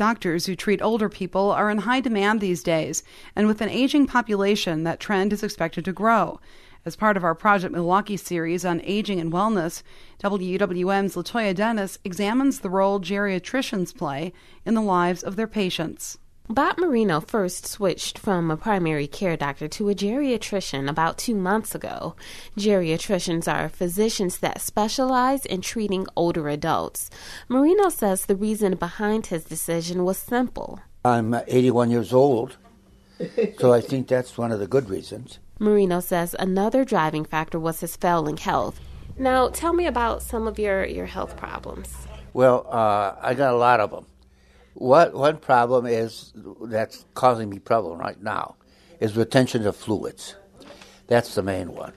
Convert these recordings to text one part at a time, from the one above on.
Doctors who treat older people are in high demand these days, and with an aging population, that trend is expected to grow. As part of our Project Milwaukee series on aging and wellness, WWM's Latoya Dennis examines the role geriatricians play in the lives of their patients. Bob Marino first switched from a primary care doctor to a geriatrician about 2 months ago. Geriatricians are physicians that specialize in treating older adults. Marino says the reason behind his decision was simple. I'm 81 years old, so I think that's one of the good reasons. Marino says another driving factor was his failing health. Now, tell me about some of your health problems. Well, I got a lot of them. One problem is that's causing me trouble right now is retention of fluids. That's the main one,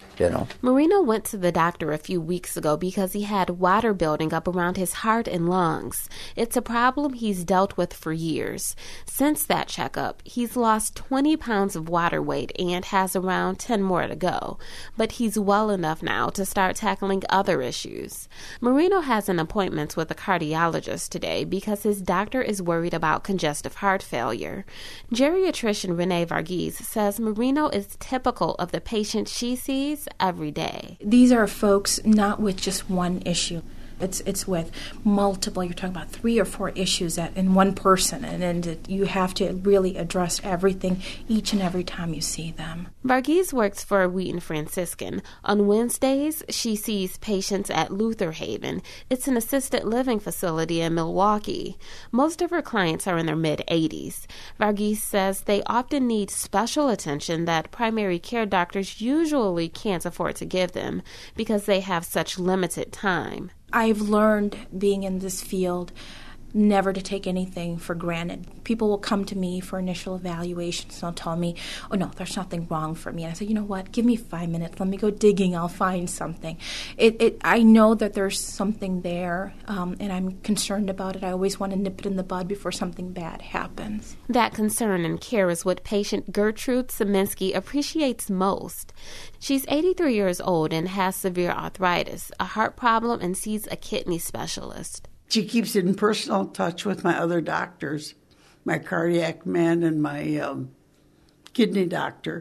Marino went to the doctor a few weeks ago because he had water building up around his heart and lungs. It's a problem he's dealt with for years. Since that checkup, he's lost 20 pounds of water weight and has around 10 more to go. But he's well enough now to start tackling other issues. Marino has an appointment with a cardiologist today because his doctor is worried about congestive heart failure. Geriatrician Renee Varghese says Marino is typical of the patient she sees every day. These are folks not with just one issue. It's with multiple, you're talking about 3 or 4 issues in one person, and you have to really address everything each and every time you see them. Varghese works for Wheaton Franciscan. On Wednesdays, she sees patients at Luther Haven. It's an assisted living facility in Milwaukee. Most of her clients are in their mid-80s. Varghese says they often need special attention that primary care doctors usually can't afford to give them because they have such limited time. I've learned, being in this field, never to take anything for granted. People will come to me for initial evaluations and they'll tell me, oh no, there's nothing wrong for me. And I say, you know what, give me 5 minutes, let me go digging, I'll find something. I know that there's something there, and I'm concerned about it. I always want to nip it in the bud before something bad happens. That concern and care is what patient Gertrude Szyminski appreciates most. She's 83 years old and has severe arthritis, a heart problem, and sees a kidney specialist. She keeps in personal touch with my other doctors, my cardiac man and my kidney doctor.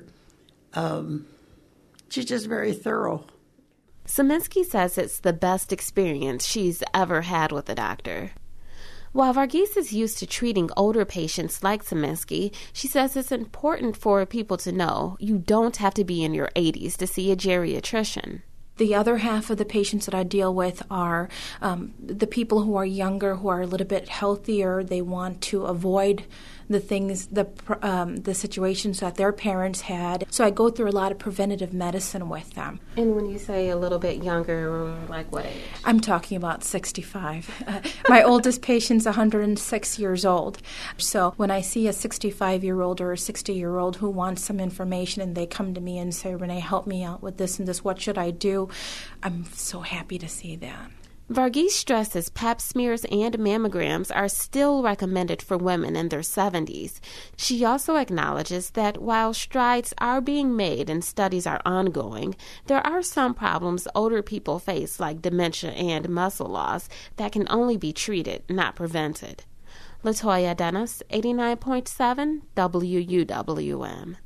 She's just very thorough. Szyminski says it's the best experience she's ever had with a doctor. While Varghese is used to treating older patients like Szyminski, she says it's important for people to know you don't have to be in your 80s to see a geriatrician. The other half of the patients that I deal with are the people who are younger, who are a little bit healthier. They want to avoid the things, the situations that their parents had. So I go through a lot of preventative medicine with them. And when you say a little bit younger, like what age? I'm talking about 65. My oldest patient's 106 years old. So when I see a 65-year-old or a 60-year-old who wants some information and they come to me and say, Renee, help me out with this and this, what should I do? I'm so happy to see that. Varghese stresses pap smears and mammograms are still recommended for women in their 70s. She also acknowledges that while strides are being made and studies are ongoing, there are some problems older people face like dementia and muscle loss that can only be treated, not prevented. Latoya Dennis, 89.7 WUWM.